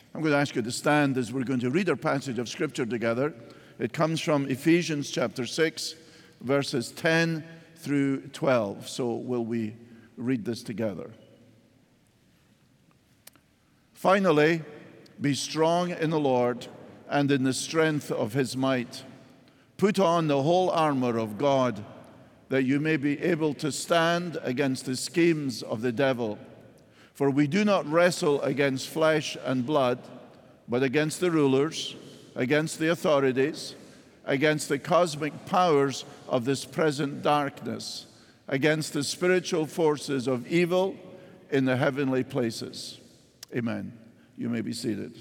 I'm going to ask you to stand as we're going to read our passage of Scripture together. It comes from Ephesians chapter 6, verses 10 through 12. So will we read this together? Finally, be strong in the Lord and in the strength of his might. Put on the whole armor of God, that you may be able to stand against the schemes of the devil. For we do not wrestle against flesh and blood, but against the rulers, against the authorities, against the cosmic powers of this present darkness, against the spiritual forces of evil in the heavenly places. Amen. You may be seated.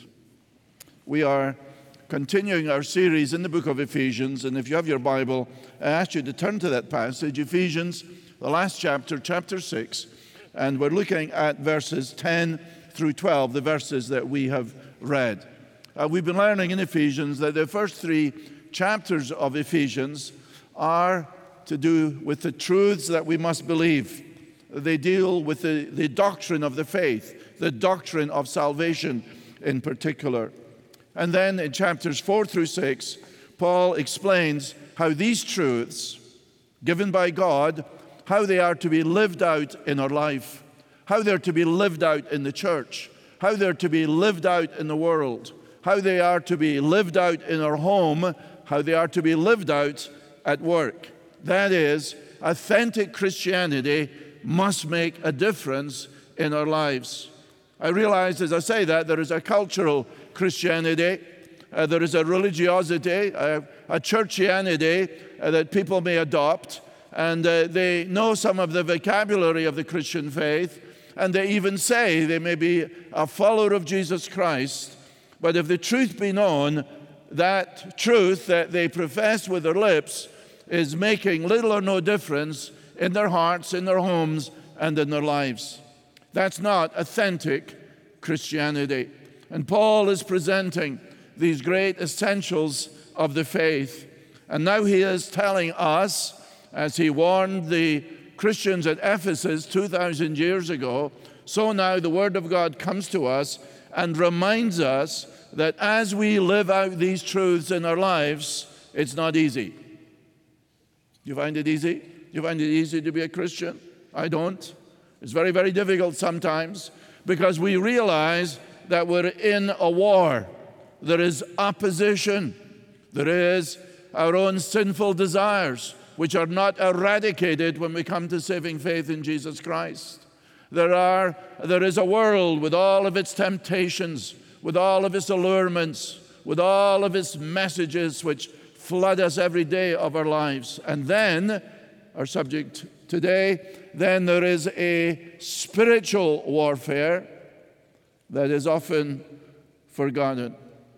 We are continuing our series in the book of Ephesians, and if you have your Bible, I ask you to turn to that passage, Ephesians, the last chapter, chapter 6, and we're looking at verses 10 through 12, the verses that we have read. We've been learning in Ephesians that the first three chapters of Ephesians are to do with the truths that we must believe. They deal with the doctrine of the faith, the doctrine of salvation in particular. And then in chapters 4 through 6, Paul explains how these truths, given by God, how they are to be lived out in our life, how they're to be lived out in the church, how they're to be lived out in the world, how they are to be lived out in our home, how they are to be lived out at work. That is, authentic Christianity must make a difference in our lives. I realize as I say that there is a cultural Christianity, there is a religiosity, a churchianity that people may adopt, and they know some of the vocabulary of the Christian faith, and they even say they may be a follower of Jesus Christ, but if the truth be known, that truth that they profess with their lips is making little or no difference in their hearts, in their homes, and in their lives. That's not authentic Christianity. And Paul is presenting these great essentials of the faith. And now he is telling us, as he warned the Christians at Ephesus 2,000 years ago, so now the Word of God comes to us and reminds us that as we live out these truths in our lives, it's not easy. You find it easy? You find it easy to be a Christian? I don't. It's very, very difficult sometimes because we realize that we're in a war. There is opposition. There is our own sinful desires, which are not eradicated when we come to saving faith in Jesus Christ. There is a world with all of its temptations, with all of its allurements, with all of its messages which flood us every day of our lives. And then, our subject today, then there is a spiritual warfare that is often forgotten.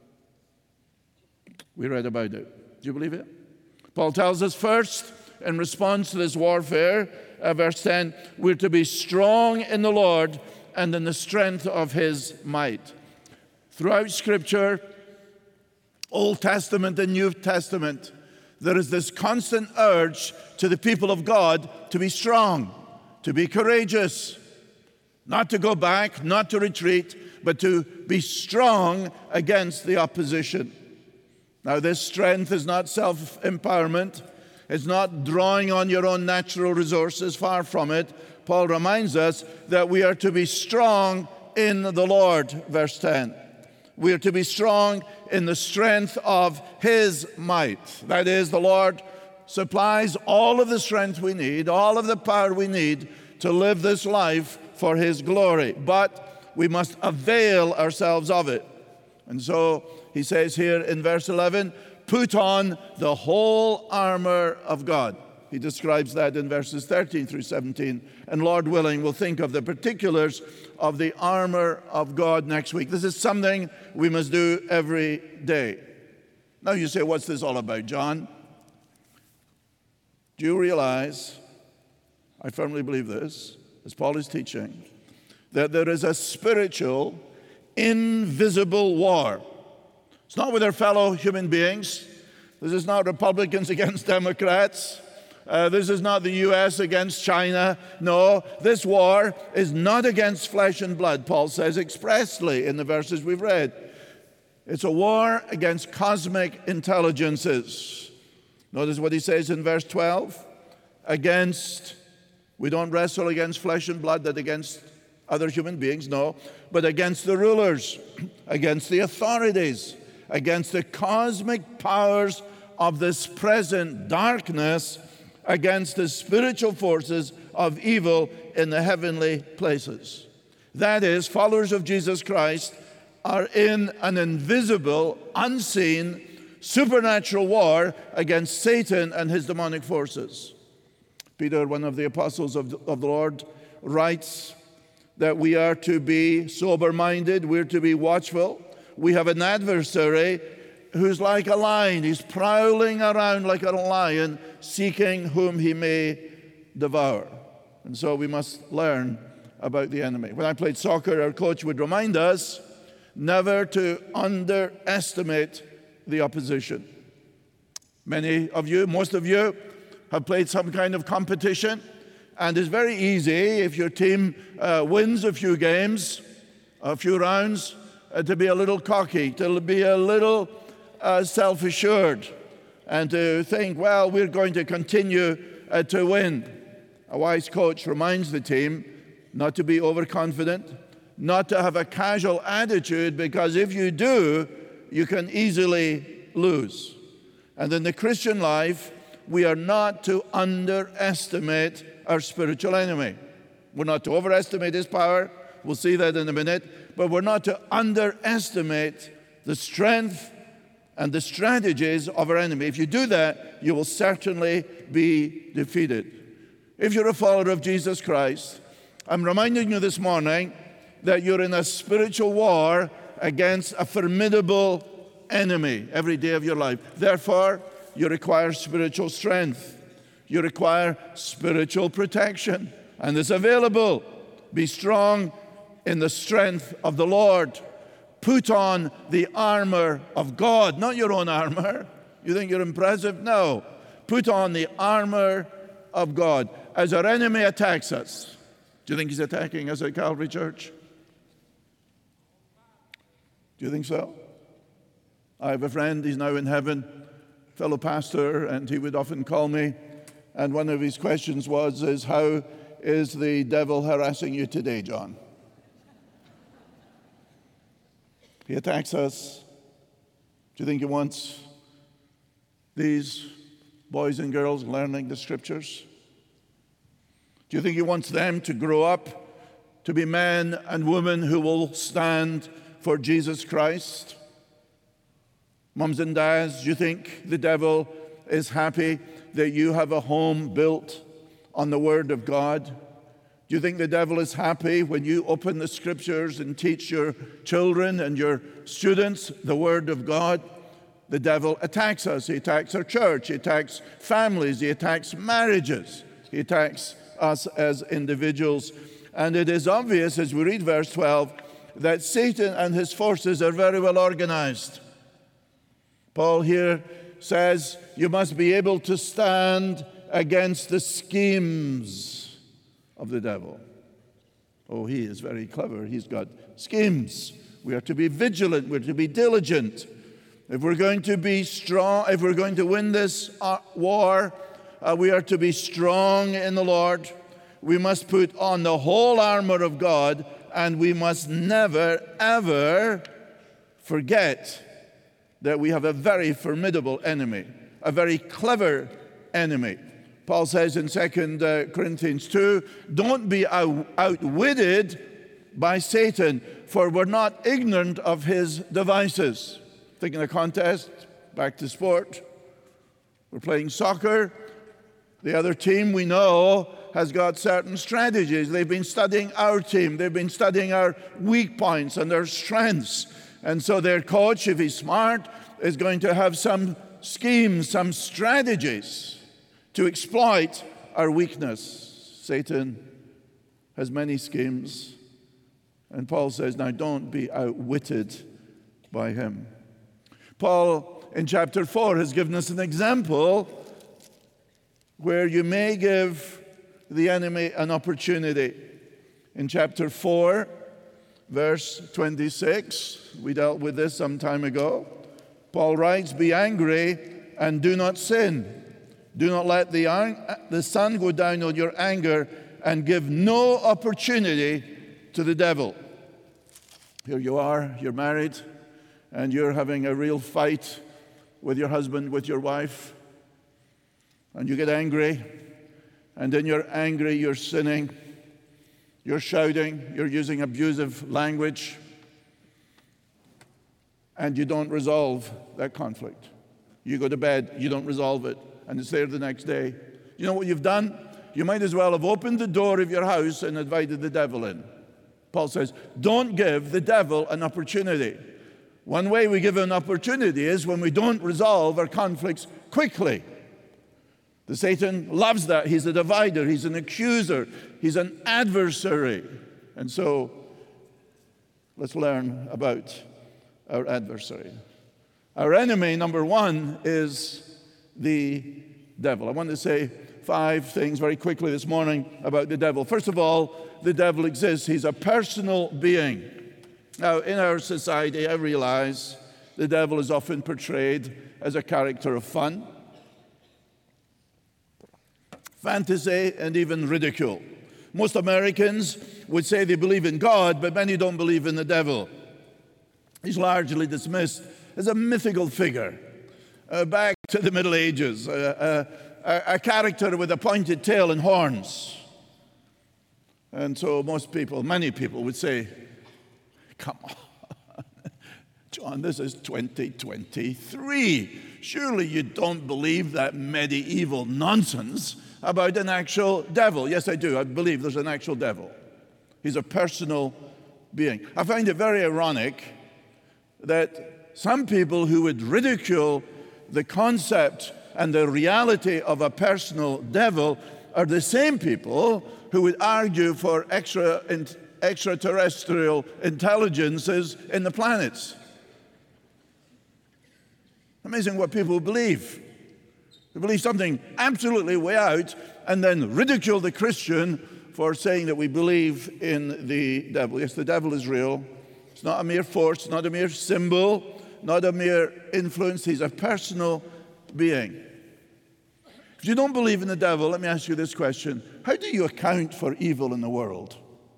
We read about it. Do you believe it? Paul tells us first, in response to this warfare, verse 10, we're to be strong in the Lord and in the strength of his might. Throughout Scripture, Old Testament and New Testament, there is this constant urge to the people of God to be strong, to be courageous, not to go back, not to retreat, but to be strong against the opposition. Now, this strength is not self-empowerment. It's not drawing on your own natural resources, far from it. Paul reminds us that we are to be strong in the Lord, verse 10. We are to be strong in the strength of his might. That is, the Lord supplies all of the strength we need, all of the power we need to live this life for his glory. But we must avail ourselves of it. And so he says here in verse 11, put on the whole armor of God. He describes that in verses 13 through 17. And Lord willing, we'll think of the particulars of the armor of God next week. This is something we must do every day. Now you say, what's this all about, John? Do you realize, I firmly believe this, as Paul is teaching, that there is a spiritual, invisible war. It's not with our fellow human beings. This is not Republicans against Democrats This is not the U.S. against China. No, this war is not against flesh and blood, Paul says expressly in the verses we've read. It's a war against cosmic intelligences. Notice what he says in verse 12. We don't wrestle against flesh and blood, that against other human beings, no, but against the rulers, against the authorities, against the cosmic powers of this present darkness, against the spiritual forces of evil in the heavenly places. That is, followers of Jesus Christ are in an invisible, unseen, supernatural war against Satan and his demonic forces. Peter, one of the apostles of the Lord, writes that we are to be sober-minded, we're to be watchful. We have an adversary who's like a lion. He's prowling around like a lion, seeking whom he may devour. And so we must learn about the enemy. When I played soccer, our coach would remind us never to underestimate the opposition. Many of you, most of you, have played some kind of competition, and it's very easy if your team wins a few games, a few rounds, to be a little cocky, to be a little self-assured, and to think, well, we're going to continue to win. A wise coach reminds the team not to be overconfident, not to have a casual attitude, because if you do, you can easily lose. And in the Christian life, we are not to underestimate our spiritual enemy. We're not to overestimate his power. We'll see that in a minute. But we're not to underestimate the strength and the strategies of our enemy. If you do that, you will certainly be defeated. If you're a follower of Jesus Christ, I'm reminding you this morning that you're in a spiritual war against a formidable enemy every day of your life. Therefore, you require spiritual strength. You require spiritual protection, and it's available. Be strong in the strength of the Lord. Put on the armor of God, not your own armor. You think you're impressive? No. Put on the armor of God. As our enemy attacks us, do you think he's attacking us at Calvary Church? Do you think so? I have a friend, he's now in heaven, fellow pastor, and he would often call me, and one of his questions is how is the devil harassing you today, John? He attacks us. Do you think he wants these boys and girls learning the scriptures? Do you think he wants them to grow up to be men and women who will stand for Jesus Christ? Mums and dads, do you think the devil is happy that you have a home built on the Word of God? Do you think the devil is happy when you open the Scriptures and teach your children and your students the Word of God? The devil attacks us. He attacks our church. He attacks families. He attacks marriages. He attacks us as individuals. And it is obvious as we read verse 12 that Satan and his forces are very well organized. Paul here says you must be able to stand against the schemes of the devil. Oh, he is very clever. He's got schemes. We are to be vigilant. We're to be diligent. If we're going to be strong, if we're going to win this war, we are to be strong in the Lord. We must put on the whole armor of God, and we must never, ever forget that we have a very formidable enemy, a very clever enemy. Paul says in 2 Corinthians 2, don't be outwitted by Satan, for we're not ignorant of his devices. Thinking a contest, back to sport. We're playing soccer. The other team we know has got certain strategies. They've been studying our team. They've been studying our weak points and our strengths. And so their coach, if he's smart, is going to have some schemes, some strategies to exploit our weakness. Satan has many schemes. And Paul says, now don't be outwitted by him. Paul, in chapter 4, has given us an example where you may give the enemy an opportunity. In chapter 4, verse 26, we dealt with this some time ago. Paul writes, "Be angry and do not sin. Do not let the sun go down on your anger, and give no opportunity to the devil." Here you are, you're married, and you're having a real fight with your husband, with your wife, and you get angry, and in your anger you're sinning, you're shouting, you're using abusive language, and you don't resolve that conflict. You go to bed, you don't resolve it, and it's there the next day. You know what you've done? You might as well have opened the door of your house and invited the devil in. Paul says, don't give the devil an opportunity. One way we give an opportunity is when we don't resolve our conflicts quickly. The Satan loves that. He's a divider. He's an accuser. He's an adversary. And so let's learn about our adversary. Our enemy, number one, is the devil. I want to say 5 things very quickly this morning about the devil. First of all, the devil exists. He's a personal being. Now, in our society, I realize the devil is often portrayed as a character of fun, fantasy, and even ridicule. Most Americans would say they believe in God, but many don't believe in the devil. He's largely dismissed as a mythical figure. Back to the Middle Ages, a character with a pointed tail and horns. And so many people would say, come on, John, this is 2023. Surely you don't believe that medieval nonsense about an actual devil. Yes, I do. I believe there's an actual devil. He's a personal being. I find it very ironic that some people who would ridicule the concept and the reality of a personal devil are the same people who would argue for extraterrestrial intelligences in the planets. Amazing what people believe. They believe something absolutely way out and then ridicule the Christian for saying that we believe in the devil. Yes, the devil is real. It's not a mere force, not a mere symbol, not a mere influence. He's a personal being. If you don't believe in the devil, let me ask you this question. How do you account for evil in the world?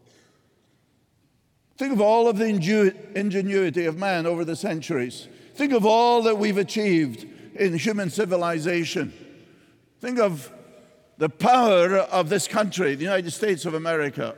Think of all of the ingenuity of man over the centuries. Think of all that we've achieved in human civilization. Think of the power of this country, the United States of America.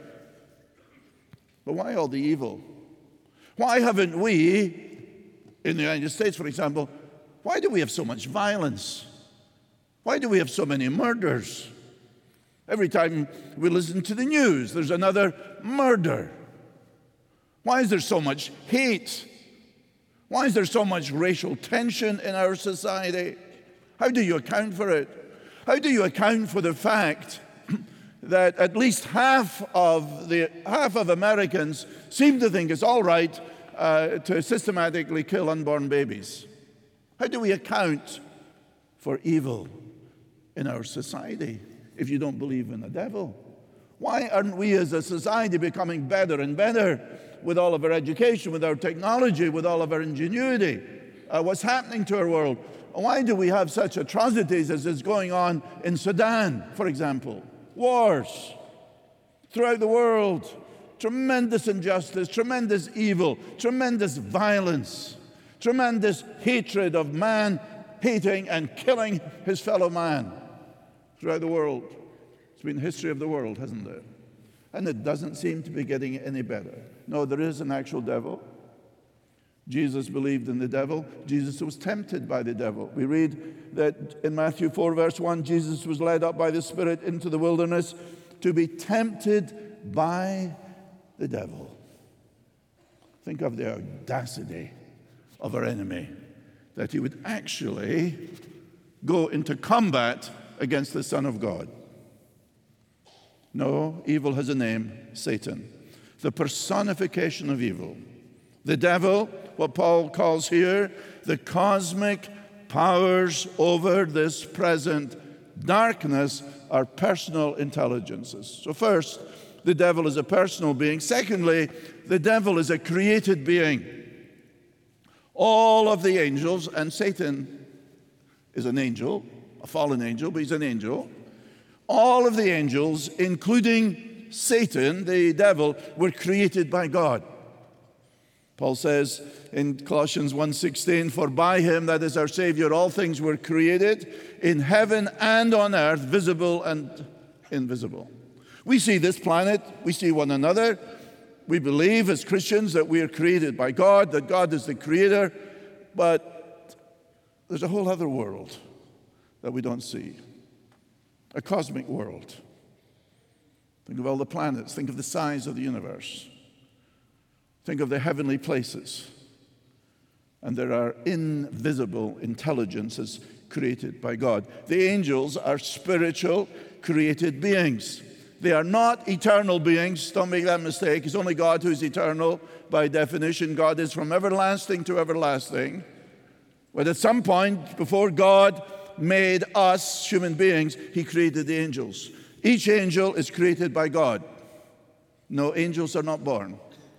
But why all the evil? Why haven't we, in the United States, for example, why do we have so much violence? Why do we have so many murders? Every time we listen to the news, there's another murder. Why is there so much hate? Why is there so much racial tension in our society? How do you account for it? How do you account for the fact that at least half of Americans seem to think it's all right to systematically kill unborn babies? How do we account for evil in our society if you don't believe in the devil? Why aren't we as a society becoming better and better with all of our education, with our technology, with all of our ingenuity? What's happening to our world? Why do we have such atrocities as is going on in Sudan, for example? Wars throughout the world, tremendous injustice, tremendous evil, tremendous violence, tremendous hatred of man hating and killing his fellow man throughout the world. It's been the history of the world, hasn't it? And it doesn't seem to be getting any better. No, there is an actual devil. Jesus believed in the devil. Jesus was tempted by the devil. We read that in Matthew 4, verse 1, Jesus was led up by the Spirit into the wilderness to be tempted by the devil. Think of the audacity of our enemy, that he would actually go into combat against the Son of God. No, evil has a name, Satan, the personification of evil. The devil, what Paul calls here, the cosmic powers over this present darkness are personal intelligences. So first, the devil is a personal being. Secondly, the devil is a created being. All of the angels, and Satan is an angel, a fallen angel, but he's an angel. All of the angels, including Satan, the devil, were created by God. Paul says in Colossians 1:16, "For by him," that is our Savior, "all things were created in heaven and on earth, visible and invisible." We see this planet, we see one another. We believe as Christians that we are created by God, that God is the creator, but there's a whole other world that we don't see. A cosmic world. Think of all the planets. Think of the size of the universe. Think of the heavenly places. And there are invisible intelligences created by God. The angels are spiritual, created beings. They are not eternal beings. Don't make that mistake. It's only God who's eternal by definition. God is from everlasting to everlasting. But at some point, before God made us, human beings, he created the angels. Each angel is created by God. No, angels are not born.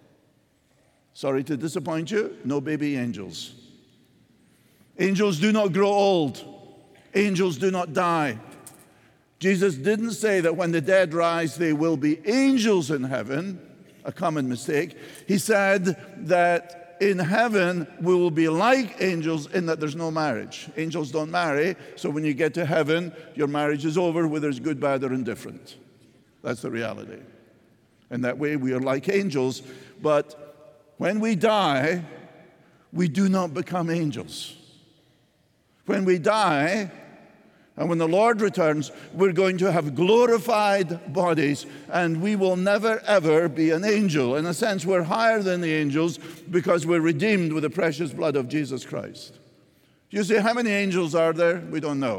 Sorry to disappoint you, no baby angels. Angels do not grow old. Angels do not die. Jesus didn't say that when the dead rise, they will be angels in heaven, a common mistake. He said that in heaven, we will be like angels in that there's no marriage. Angels don't marry, so when you get to heaven, your marriage is over, whether it's good, bad, or indifferent. That's the reality. In that way, we are like angels, but when we die, we do not become angels. When we die, and when the Lord returns, we're going to have glorified bodies, and we will never, ever be an angel. In a sense, we're higher than the angels because we're redeemed with the precious blood of Jesus Christ. You say, how many angels are there? We don't know.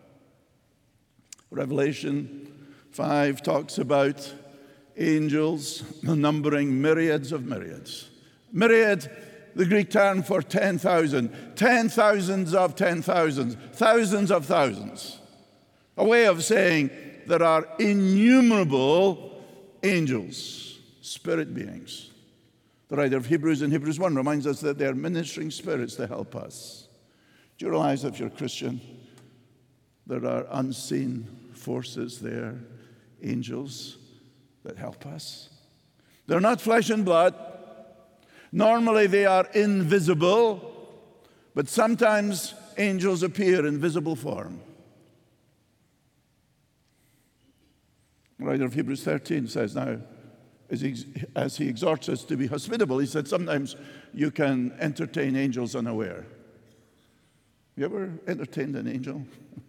Revelation 5 talks about angels numbering myriads of myriads. Myriad, the Greek term for 10,000. 10,000s of 10,000s. Thousands of thousands. A way of saying there are innumerable angels, spirit beings. The writer of Hebrews in Hebrews 1 reminds us that they're ministering spirits to help us. Do you realize if you're a Christian, there are unseen forces there, angels that help us? They're not flesh and blood. Normally they are invisible, but sometimes angels appear in visible form. The writer of Hebrews 13 says, now, as he exhorts us to be hospitable, he said, sometimes you can entertain angels unaware. You ever entertained an angel?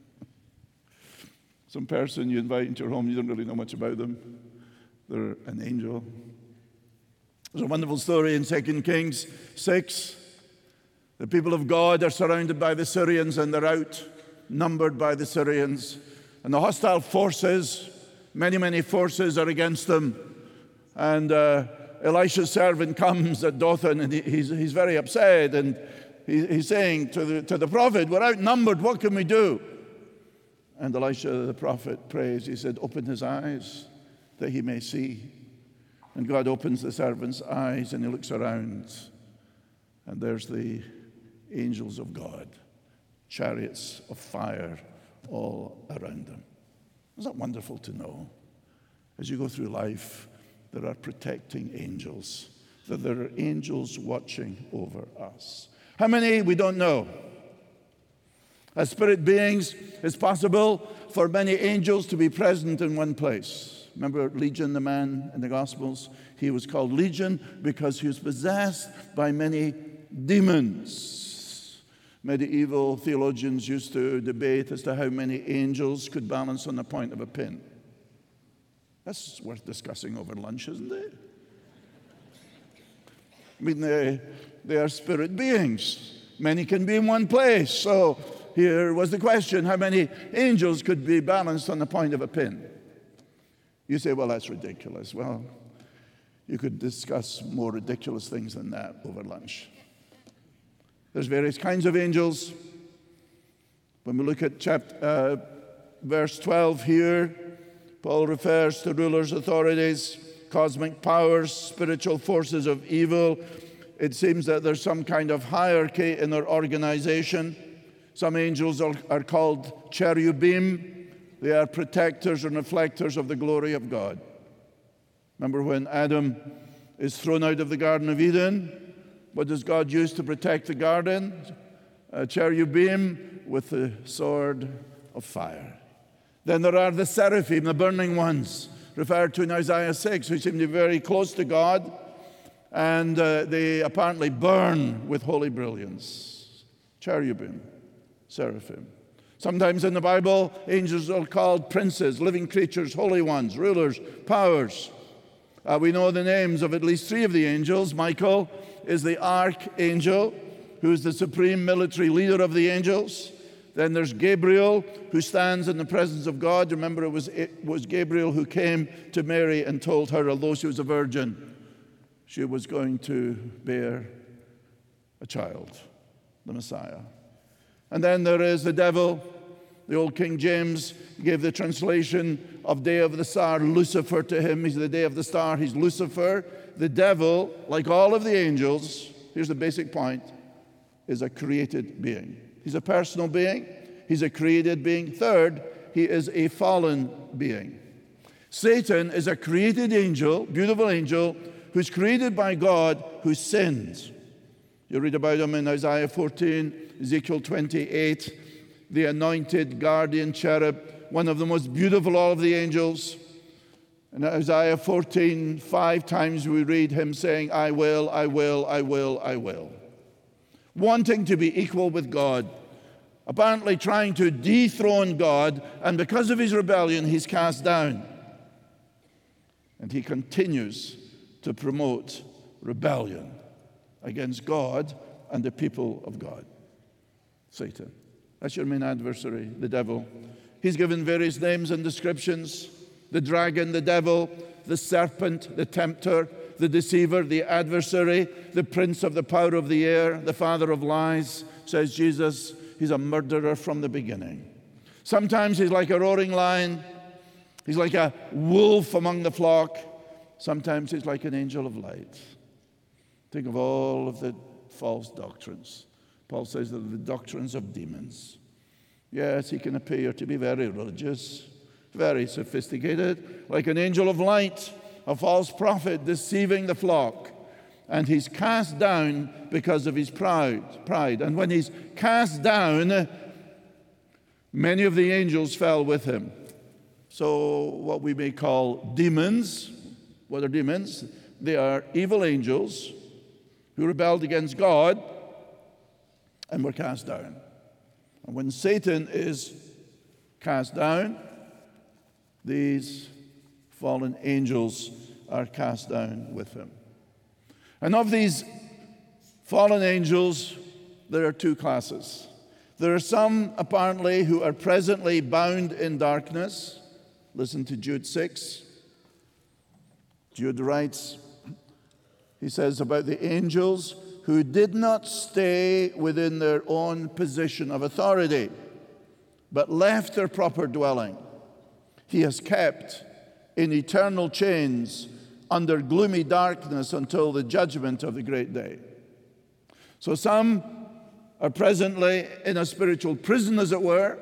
Some person you invite into your home, you don't really know much about them. They're an angel. There's a wonderful story in 2 Kings 6. The people of God are surrounded by the Syrians, and they're outnumbered by the Syrians. And the hostile forces, many forces are against them. And Elisha's servant comes at Dothan, and he's very upset. And he's saying to the prophet, we're outnumbered, what can we do? And Elisha the prophet prays. He said, open his eyes that he may see. And God opens the servant's eyes, and he looks around, and there's the angels of God, chariots of fire all around them. Isn't that wonderful to know? As you go through life, there are protecting angels, that there are angels watching over us. How many? We don't know. As spirit beings, it's possible for many angels to be present in one place. Remember Legion, the man in the Gospels? He was called Legion because he was possessed by many demons. Medieval theologians used to debate as to how many angels could balance on the point of a pin. That's worth discussing over lunch, isn't it? I mean, they are spirit beings. Many can be in one place. So here was the question, how many angels could be balanced on the point of a pin? You say, well, that's ridiculous. Well, you could discuss more ridiculous things than that over lunch. There's various kinds of angels. When we look at verse 12 here, Paul refers to rulers, authorities, cosmic powers, spiritual forces of evil. It seems that there's some kind of hierarchy in their organization. Some angels are called cherubim. They are protectors and reflectors of the glory of God. Remember when Adam is thrown out of the Garden of Eden? What does God use to protect the garden? A cherubim with the sword of fire. Then there are the seraphim, the burning ones, referred to in Isaiah 6, who seem to be very close to God, and they apparently burn with holy brilliance. Cherubim, seraphim. Sometimes in the Bible, angels are called princes, living creatures, holy ones, rulers, powers. We know the names of at least 3 of the angels. Michael is the archangel, who is the supreme military leader of the angels. Then there's Gabriel, who stands in the presence of God. Remember, it was Gabriel who came to Mary and told her, although she was a virgin, she was going to bear a child, the Messiah. And then there is the devil. The old King James gave the translation of day of the star, Lucifer, to him. He's the day of the star. He's Lucifer. The devil, like all of the angels, here's the basic point, is a created being. He's a personal being. He's a created being. Third, he is a fallen being. Satan is a created angel, beautiful angel, who's created by God, who sins. You read about him in Isaiah 14, Ezekiel 28, the anointed guardian cherub, one of the most beautiful of all of the angels. In Isaiah 14, 5 times we read him saying, I will, I will, I will, I will. Wanting to be equal with God, apparently trying to dethrone God, and because of his rebellion, he's cast down. And he continues to promote rebellion against God and the people of God. Satan. That's your main adversary, the devil. He's given various names and descriptions. The dragon, the devil, the serpent, the tempter, the deceiver, the adversary, the prince of the power of the air, the father of lies, says Jesus. He's a murderer from the beginning. Sometimes he's like a roaring lion. He's like a wolf among the flock. Sometimes he's like an angel of light. Think of all of the false doctrines. Paul says that the doctrines of demons. Yes, he can appear to be very religious, very sophisticated, like an angel of light, a false prophet deceiving the flock. And he's cast down because of his pride. And when he's cast down, many of the angels fell with him. So what we may call demons, what are demons? They are evil angels who rebelled against God and were cast down. And when Satan is cast down, these fallen angels are cast down with him. And of these fallen angels, there are 2 classes. There are some, apparently, who are presently bound in darkness. Listen to Jude 6. Jude writes, he says about the angels who did not stay within their own position of authority, but left their proper dwelling. He has kept in eternal chains under gloomy darkness until the judgment of the great day. So some are presently in a spiritual prison, as it were.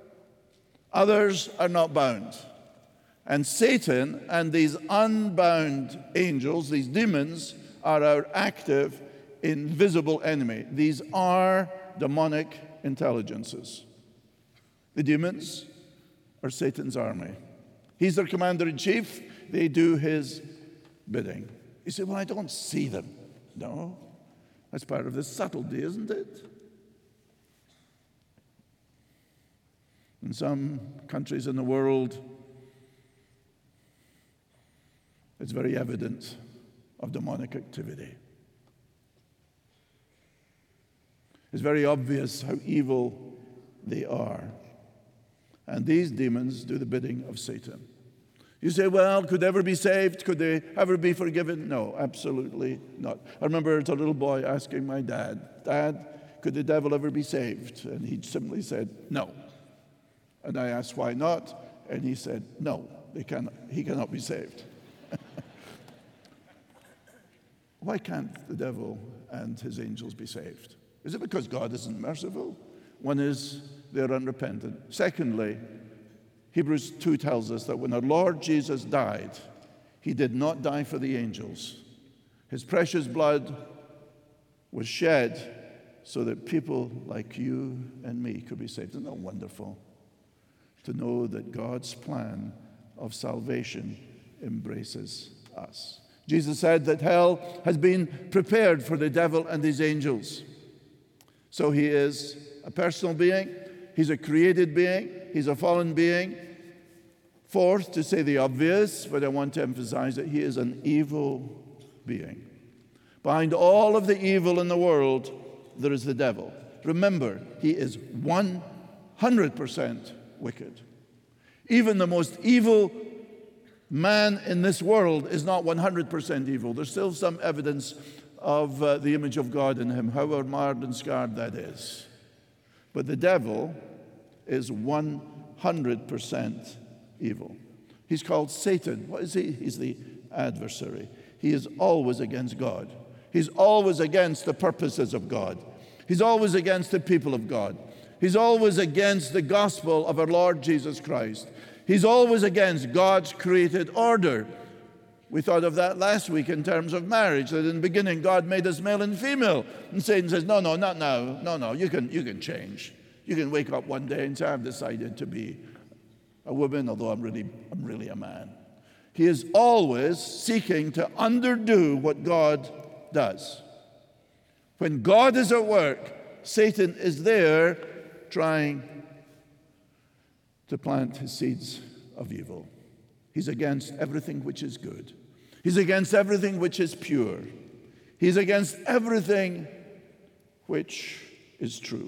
Others are not bound. And Satan and these unbound angels, these demons, are our active, invisible enemy. These are demonic intelligences. The demons are Satan's army. He's their commander-in-chief. They do his bidding. You say, well, I don't see them. No, that's part of the subtlety, isn't it? In some countries in the world, it's very evident of demonic activity. It's very obvious how evil they are. And these demons do the bidding of Satan. You say, well, could they ever be saved? Could they ever be forgiven? No, absolutely not. I remember as a little boy asking my dad, Dad, could the devil ever be saved? And he simply said, no. And I asked, why not? And he said, no, he cannot be saved. Why can't the devil and his angels be saved? Is it because God isn't merciful? One is they're unrepentant. Secondly, Hebrews 2 tells us that when our Lord Jesus died, he did not die for the angels. His precious blood was shed so that people like you and me could be saved. Isn't that wonderful to know that God's plan of salvation embraces us? Jesus said that hell has been prepared for the devil and his angels. So he is a personal being, he's a created being, he's a fallen being. Fourth, to say the obvious, but I want to emphasize that he is an evil being. Behind all of the evil in the world, there is the devil. Remember, he is 100% wicked. Even the most evil man in this world is not 100% evil. There's still some evidence of the image of God in him, however marred and scarred that is. But the devil is 100% evil. He's called Satan. What is he? He's the adversary. He is always against God. He's always against the purposes of God. He's always against the people of God. He's always against the gospel of our Lord Jesus Christ. He's always against God's created order. We thought of that last week in terms of marriage, that in the beginning God made us male and female. And Satan says, no, not now. No, you can change. You can wake up one day and say, I've decided to be a woman, although I'm really a man. He is always seeking to underdo what God does. When God is at work, Satan is there trying to plant his seeds of evil. He's against everything which is good. He's against everything which is pure. He's against everything which is true.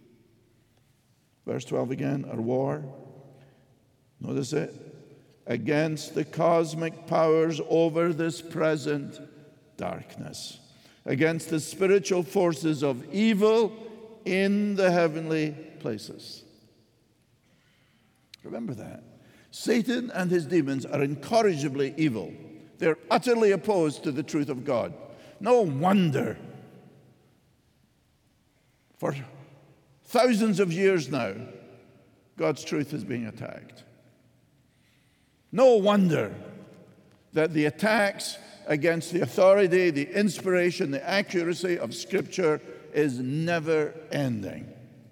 Verse 12 again, our war. Notice it. Against the cosmic powers over this present darkness. Against the spiritual forces of evil in the heavenly places. Remember that. Satan and his demons are incorrigibly evil. They're utterly opposed to the truth of God. No wonder for thousands of years now, God's truth is being attacked. No wonder that the attacks against the authority, the inspiration, the accuracy of Scripture is never ending.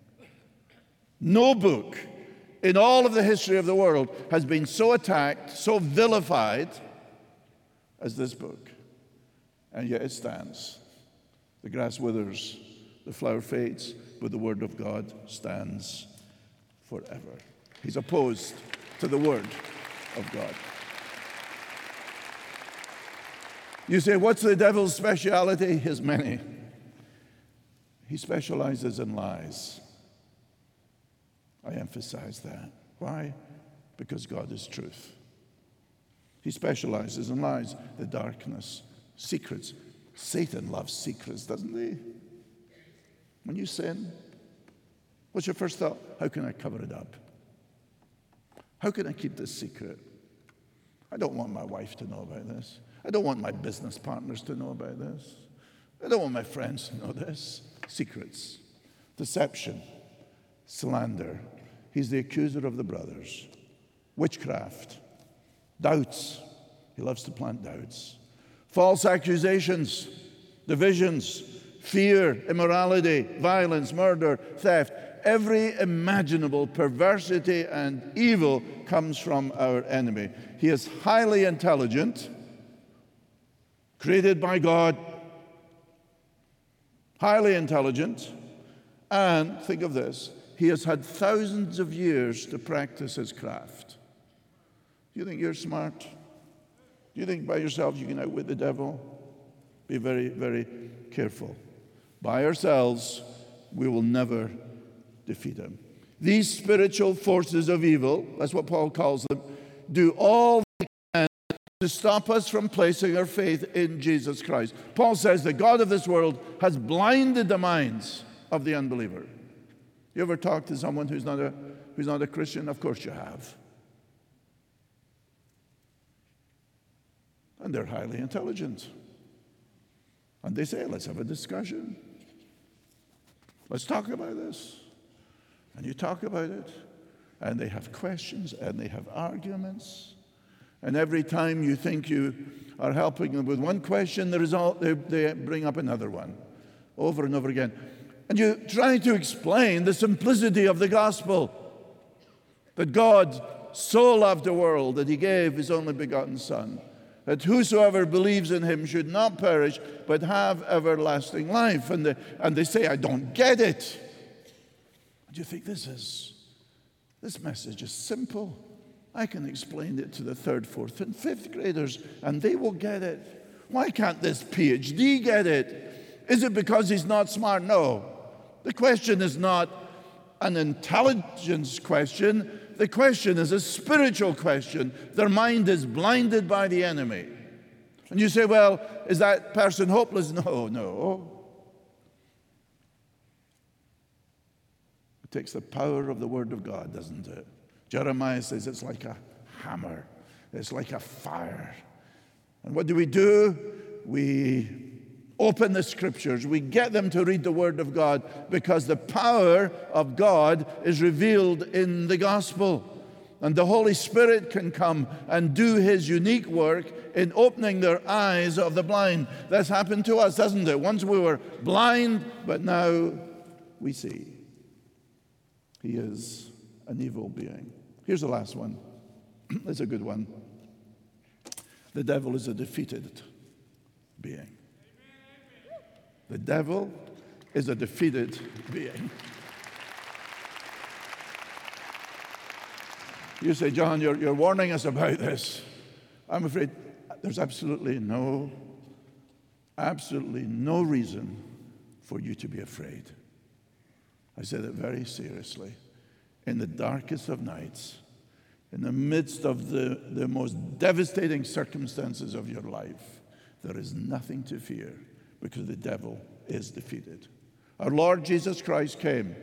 No book in all of the history of the world has been so attacked, so vilified as this book. And yet it stands. The grass withers, the flower fades, but the Word of God stands forever. He's opposed to the Word of God. You say, what's the devil's speciality? His many. He specializes in lies. I emphasize that. Why? Because God is truth. He specializes in lies, the darkness, secrets. Satan loves secrets, doesn't he? When you sin, what's your first thought? How can I cover it up? How can I keep this secret? I don't want my wife to know about this. I don't want my business partners to know about this. I don't want my friends to know this. Secrets, deception, slander. He's the accuser of the brothers. Witchcraft, doubts. He loves to plant doubts. False accusations, divisions, fear, immorality, violence, murder, theft. Every imaginable perversity and evil comes from our enemy. He is highly intelligent, created by God, highly intelligent, and think of this, he has had thousands of years to practice his craft. Do you think you're smart? Do you think by yourself you can outwit the devil? Be very, very careful. By ourselves, we will never defeat him. These spiritual forces of evil, that's what Paul calls them, do all they can to stop us from placing our faith in Jesus Christ. Paul says the God of this world has blinded the minds of the unbeliever. You ever talk to someone who's not a who's not a Christian? Of course you have. And they're highly intelligent. And they say, let's have a discussion. Let's talk about this. And you talk about it. And they have questions and they have arguments. And every time you think you are helping them with one question, they bring up another one over and over again. And you try to explain the simplicity of the gospel, that God so loved the world that he gave his only begotten Son, that whosoever believes in him should not perish, but have everlasting life. And they say, I don't get it. And you think, this message is simple. I can explain it to the 3rd, 4th, and 5th graders, and they will get it. Why can't this PhD get it? Is it because he's not smart? No. The question is not an intelligence question. The question is a spiritual question. Their mind is blinded by the enemy. And you say, well, is that person hopeless? No. It takes the power of the Word of God, doesn't it? Jeremiah says it's like a hammer. It's like a fire. And what do? We open the Scriptures. We get them to read the Word of God because the power of God is revealed in the gospel. And the Holy Spirit can come and do his unique work in opening their eyes of the blind. That's happened to us, hasn't it? Once we were blind, but now we see. He is an evil being. Here's the last one. It's a good one. The devil is a defeated being. The devil is a defeated being. You say, John, you're warning us about this. I'm afraid there's absolutely no reason for you to be afraid. I say that very seriously. In the darkest of nights, in the midst of the most devastating circumstances of your life, there is nothing to fear because the devil is defeated. Our Lord Jesus Christ came.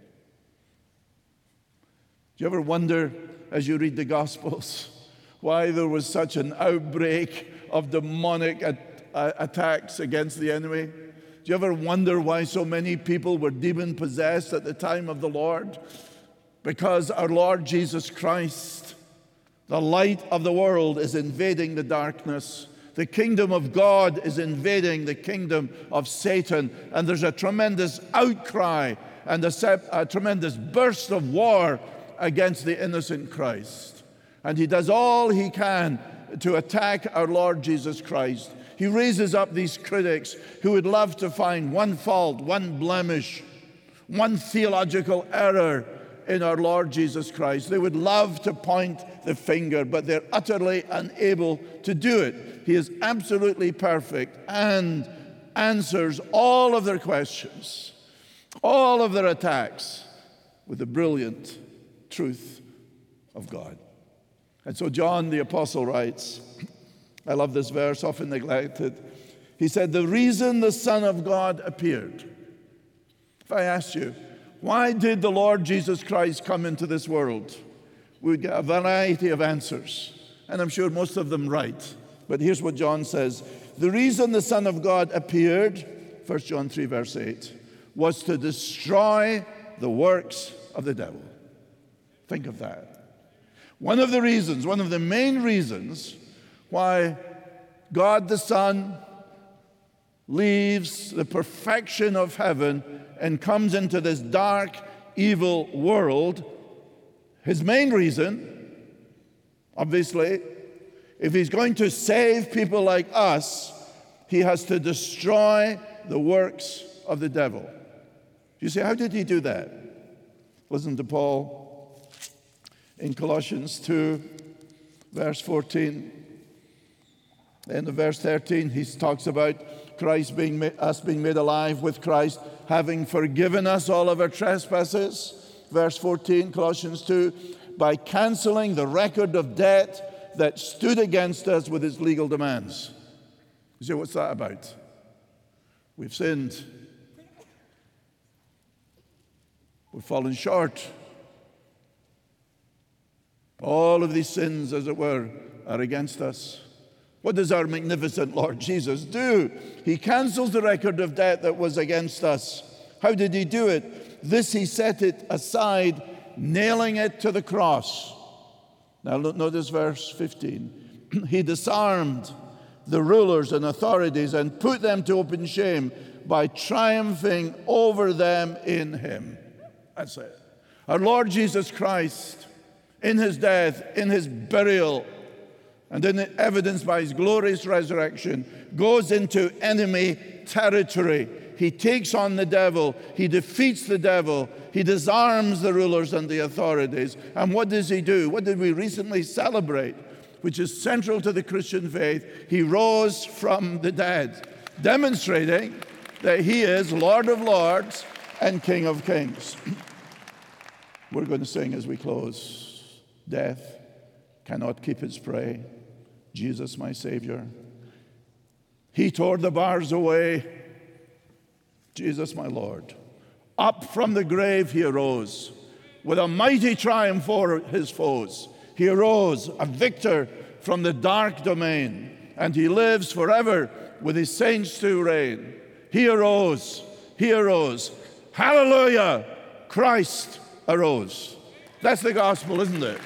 Do you ever wonder, as you read the Gospels, why there was such an outbreak of demonic attacks against the enemy? Do you ever wonder why so many people were demon-possessed at the time of the Lord? Because our Lord Jesus Christ, the light of the world, is invading the darkness. The kingdom of God is invading the kingdom of Satan. And there's a tremendous outcry and a tremendous burst of war against the innocent Christ. And he does all he can to attack our Lord Jesus Christ. He raises up these critics who would love to find one fault, one blemish, one theological error in our Lord Jesus Christ. They would love to point the finger, but they're utterly unable to do it. He is absolutely perfect and answers all of their questions, all of their attacks with the brilliant truth of God. And so John the Apostle writes, I love this verse, often neglected. He said, the reason the Son of God appeared. If I asked you, why did the Lord Jesus Christ come into this world? We'd get a variety of answers, and I'm sure most of them right. But here's what John says. The reason the Son of God appeared, 1 John 3, verse 8, was to destroy the works of the devil. Think of that. One of the main reasons why God the Son leaves the perfection of heaven and comes into this dark, evil world, his main reason, obviously, if he's going to save people like us, he has to destroy the works of the devil. You say, how did he do that? Listen to Paul in Colossians 2, verse 14. In verse 13, he talks about Christ being made alive with Christ, having forgiven us all of our trespasses. Verse 14, Colossians 2, by canceling the record of debt that stood against us with its legal demands. You say, what's that about? We've sinned. We've fallen short. All of these sins, as it were, are against us. What does our magnificent Lord Jesus do? He cancels the record of debt that was against us. How did he do it? This he set it aside, nailing it to the cross. Now notice verse 15. He disarmed the rulers and authorities and put them to open shame by triumphing over them in him. That's it. Our Lord Jesus Christ, in his death, in his burial, and in evidence by his glorious resurrection, goes into enemy territory. He takes on the devil. He defeats the devil. He disarms the rulers and the authorities. And what does he do? What did we recently celebrate, which is central to the Christian faith? He rose from the dead, demonstrating that he is Lord of lords and King of kings. We're going to sing as we close. Death cannot keep its prey. Jesus, my Savior. He tore the bars away. Jesus, my Lord. Up from the grave he arose with a mighty triumph over his foes. He arose a victor from the dark domain, and he lives forever with his saints to reign. He arose. He arose. Hallelujah! Christ arose. That's the gospel, isn't it?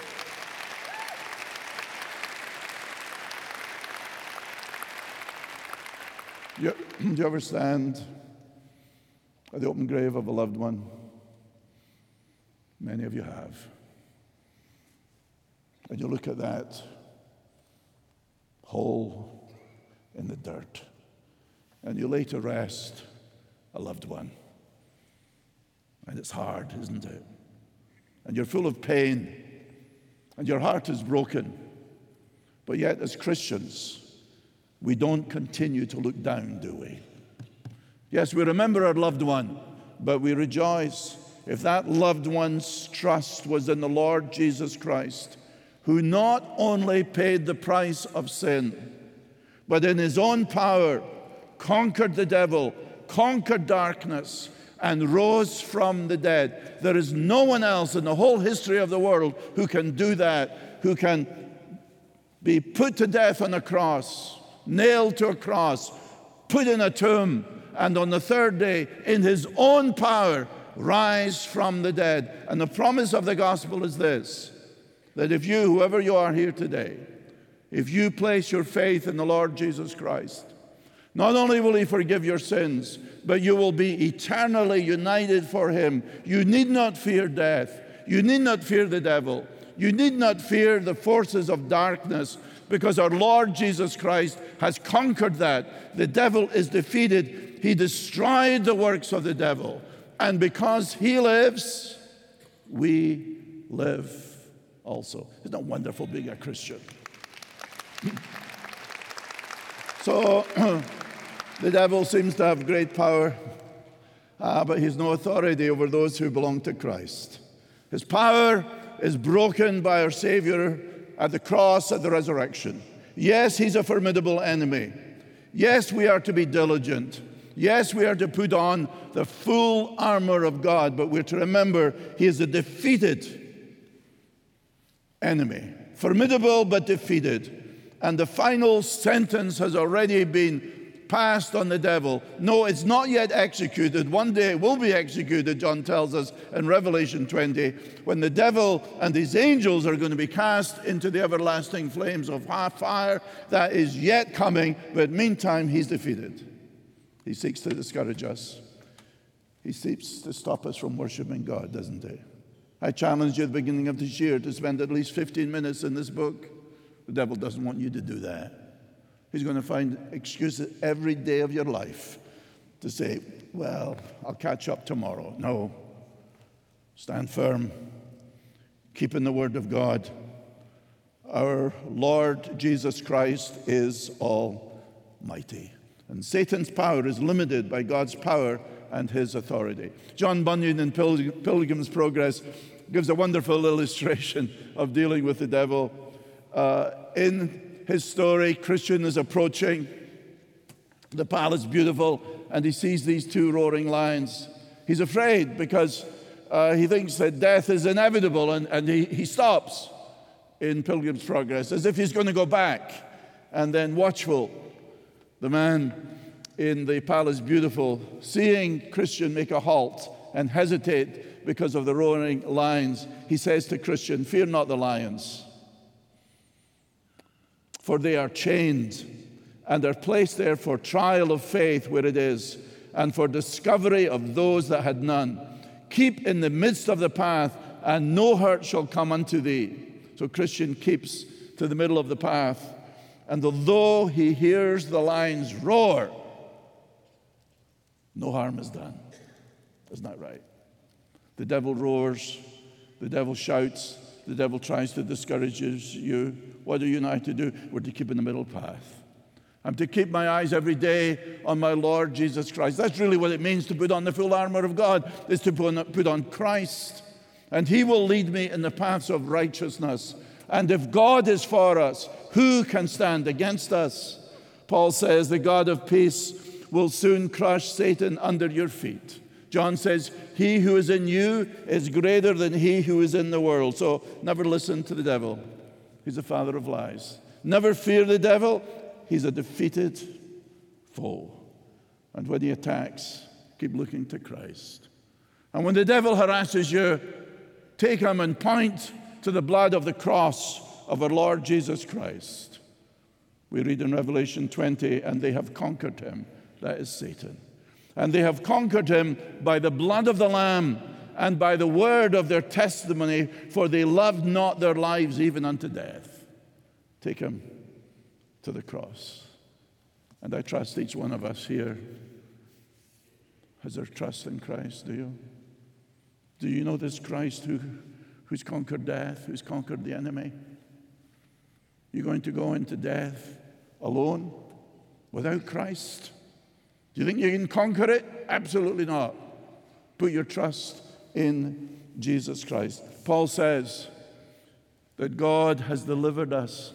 Do you ever stand at the open grave of a loved one? Many of you have. And you look at that hole in the dirt, and you lay to rest a loved one. And it's hard, isn't it? And you're full of pain, and your heart is broken. But yet, as Christians, we don't continue to look down, do we? Yes, we remember our loved one, but we rejoice if that loved one's trust was in the Lord Jesus Christ, who not only paid the price of sin, but in his own power conquered the devil, conquered darkness, and rose from the dead. There is no one else in the whole history of the world who can do that, who can be put to death on a cross, nailed to a cross, put in a tomb, and on the third day, in his own power, rise from the dead. And the promise of the gospel is this, that if you, whoever you are here today, if you place your faith in the Lord Jesus Christ, not only will he forgive your sins, but you will be eternally united for him. You need not fear death. You need not fear the devil. You need not fear the forces of darkness, because our Lord Jesus Christ has conquered that. The devil is defeated. He destroyed the works of the devil. And because he lives, we live also. Isn't that wonderful being a Christian? So, the devil seems to have great power, but he has no authority over those who belong to Christ. His power is broken by our Savior at the cross, at the resurrection. Yes, he's a formidable enemy. Yes, we are to be diligent. Yes, we are to put on the full armor of God, but we're to remember he is a defeated enemy. Formidable, but defeated. And the final sentence has already been passed on the devil. No, it's not yet executed. One day it will be executed, John tells us in Revelation 20, when the devil and his angels are going to be cast into the everlasting flames of fire. That is yet coming, but meantime, he's defeated. He seeks to discourage us. He seeks to stop us from worshiping God, doesn't he? I challenged you at the beginning of this year to spend at least 15 minutes in this book. The devil doesn't want you to do that. He's going to find excuses every day of your life to say, well, I'll catch up tomorrow. No. Stand firm. Keep in the Word of God. Our Lord Jesus Christ is almighty. And Satan's power is limited by God's power and his authority. John Bunyan in Pilgrim's Progress gives a wonderful illustration of dealing with the devil. In his story, Christian is approaching the palace, beautiful, and he sees these two roaring lions. He's afraid because he thinks that death is inevitable, and he stops. in Pilgrim's Progress, as if he's going to go back, and then watchful, the man in The Palace Beautiful, seeing Christian make a halt and hesitate because of the roaring lions, he says to Christian, "Fear not the lions, for they are chained and are placed there for trial of faith where it is, and for discovery of those that had none. Keep in the midst of the path, and no hurt shall come unto thee." So Christian keeps to the middle of the path, and although he hears the lions roar, no harm is done. Isn't that right? The devil roars, the devil shouts, the devil tries to discourage you. What are you now to do? We're to keep in the middle path. I'm to keep my eyes every day on my Lord Jesus Christ. That's really what it means to put on the full armor of God, is to put on Christ. And he will lead me in the paths of righteousness. And if God is for us, who can stand against us? Paul says the God of peace will soon crush Satan under your feet. John says, he who is in you is greater than he who is in the world. So never listen to the devil. He's the father of lies. Never fear the devil. He's a defeated foe. And when he attacks, keep looking to Christ. And when the devil harasses you, take him and point to the blood of the cross of our Lord Jesus Christ. We read in Revelation 20, and they have conquered him. That is Satan. And they have conquered him by the blood of the Lamb and by the word of their testimony, for they loved not their lives even unto death. Take him to the cross. And I trust each one of us here has their trust in Christ. Do you? Do you know this Christ who's conquered death, who's conquered the enemy? You're going to go into death alone, without Christ? Do you think you can conquer it? Absolutely not. Put your trust in Jesus Christ. Paul says that God has delivered us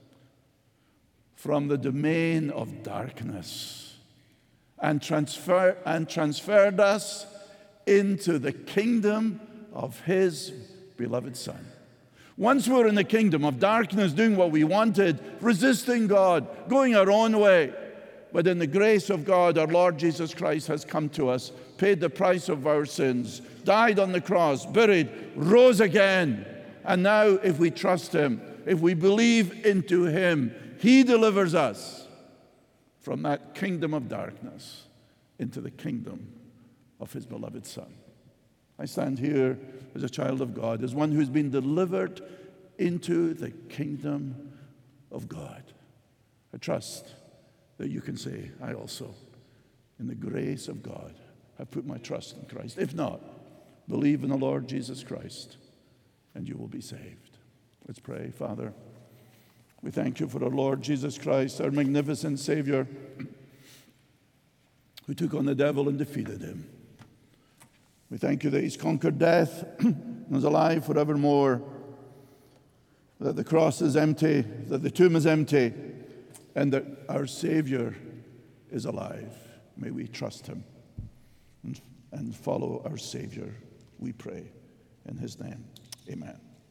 from the domain of darkness and transferred us into the kingdom of his beloved Son. Once we were in the kingdom of darkness, doing what we wanted, resisting God, going our own way. But in the grace of God, our Lord Jesus Christ has come to us, paid the price of our sins, died on the cross, buried, rose again. And now, if we trust him, if we believe into him, he delivers us from that kingdom of darkness into the kingdom of his beloved Son. I stand here as a child of God, as one who's been delivered into the kingdom of God. I trust that you can say, I also, in the grace of God, have put my trust in Christ. If not, believe in the Lord Jesus Christ, and you will be saved. Let's pray. Father, we thank you for our Lord Jesus Christ, our magnificent Savior, who took on the devil and defeated him. We thank you that he's conquered death and is alive forevermore, that the cross is empty, that the tomb is empty, and that our Savior is alive. May we trust him and follow our Savior, we pray. In his name, amen.